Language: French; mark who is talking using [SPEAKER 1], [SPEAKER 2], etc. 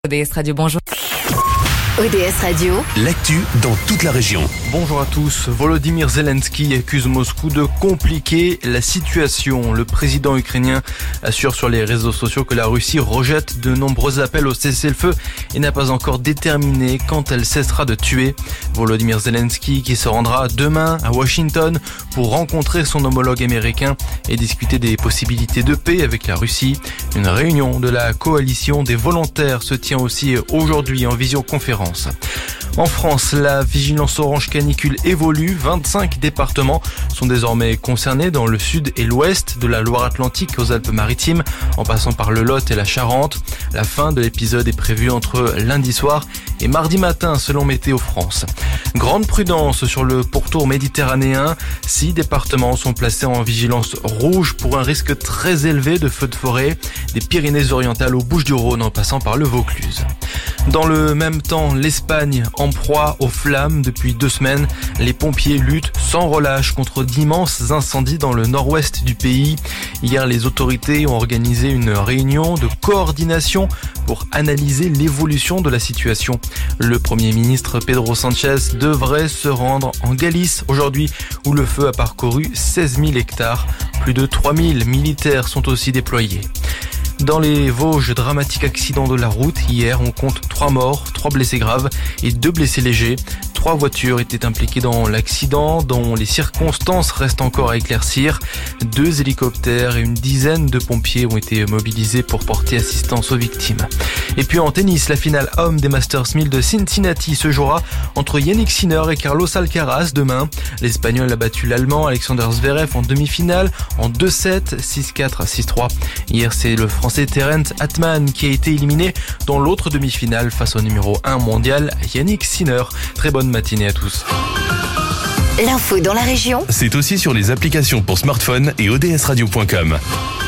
[SPEAKER 1] ODS Radio, bonjour.
[SPEAKER 2] ODS Radio,
[SPEAKER 3] l'actu dans toute la région.
[SPEAKER 4] Bonjour à tous. Volodymyr Zelensky accuse Moscou de compliquer la situation. Le président ukrainien assure sur les réseaux sociaux que la Russie rejette de nombreux appels au cessez-le-feu et n'a pas encore déterminé quand elle cessera de tuer. Volodymyr Zelensky qui se rendra demain à Washington pour rencontrer son homologue américain et discuter des possibilités de paix avec la Russie. Une réunion de la coalition des volontaires se tient aussi aujourd'hui en visioconférence. En France, la vigilance orange canicule évolue. 25 départements sont désormais concernés dans le sud et l'ouest, de la Loire-Atlantique aux Alpes-Maritimes, en passant par le Lot et la Charente. La fin de l'épisode est prévue entre lundi soir et mardi matin, selon Météo France. Grande prudence sur le pourtour méditerranéen. 6 départements sont placés en vigilance rouge pour un risque très élevé de feux de forêt, des Pyrénées-Orientales aux Bouches-du-Rhône en passant par le Vaucluse. Dans le même temps, l'Espagne en proie aux flammes depuis 2 semaines. Les pompiers luttent sans relâche contre d'immenses incendies dans le nord-ouest du pays. Hier, les autorités ont organisé une réunion de coordination pour analyser l'évolution de la situation. Le Premier ministre Pedro Sánchez devrait se rendre en Galice aujourd'hui où le feu a parcouru 16 000 hectares. Plus de 3 000 militaires sont aussi déployés. Dans les Vosges, dramatique accident de la route. Hier, on compte 3 morts, 3 blessés graves et 2 blessés légers. 3 voitures étaient impliquées dans l'accident, dont les circonstances restent encore à éclaircir. 2 hélicoptères et une dizaine de pompiers ont été mobilisés pour porter assistance aux victimes. Et puis en tennis, la finale homme des Masters 1000 de Cincinnati se jouera entre Yannick Sinner et Carlos Alcaraz demain. L'Espagnol a battu l'Allemand Alexander Zverev en demi-finale en 2-7, 6-4, 6-3. Hier, c'est le Français Terence Atman qui a été éliminé dans l'autre demi-finale face au numéro 1 mondial Yannick Sinner. Très bonne matinée à tous.
[SPEAKER 2] l'info dans la région,
[SPEAKER 3] C'est aussi sur les applications pour smartphone et odsradio.com.